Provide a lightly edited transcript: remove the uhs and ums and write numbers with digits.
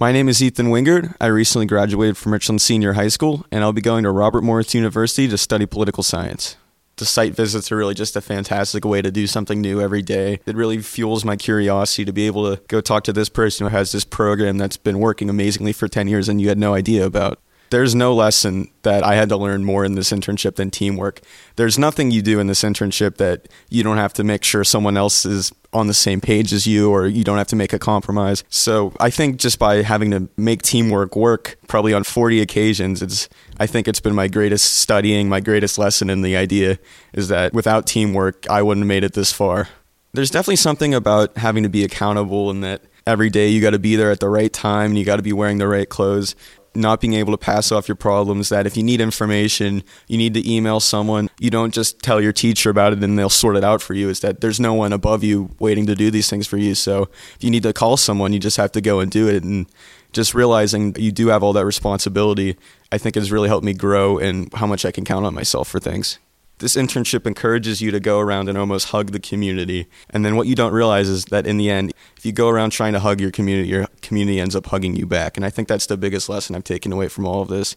My name is Ethan Wingard. I recently graduated from Richland Senior High School, and I'll be going to Robert Morris University to study political science. The site visits are really just a fantastic way to do something new every day. It really fuels my curiosity to be able to go talk to this person who has this program that's been working amazingly for 10 years and you had no idea about. There's no lesson that I had to learn more in this internship than teamwork. There's nothing you do in this internship that you don't have to make sure someone else is on the same page as you, or you don't have to make a compromise. So I think just by having to make teamwork work probably on 40 occasions, I think it's been my greatest studying, my greatest lesson in the idea is that without teamwork, I wouldn't have made it this far. There's definitely something about having to be accountable and that every day you got to be there at the right time and you got to be wearing the right clothes. Not being able to pass off your problems, that if you need information, you need to email someone. You don't just tell your teacher about it and they'll sort it out for you. Is that there's no one above you waiting to do these things for you. So if you need to call someone, you just have to go and do it. And just realizing you do have all that responsibility, I think has really helped me grow in how much I can count on myself for things. This internship encourages you to go around and almost hug the community. And then what you don't realize is that in the end, if you go around trying to hug your community ends up hugging you back. And I think that's the biggest lesson I've taken away from all of this.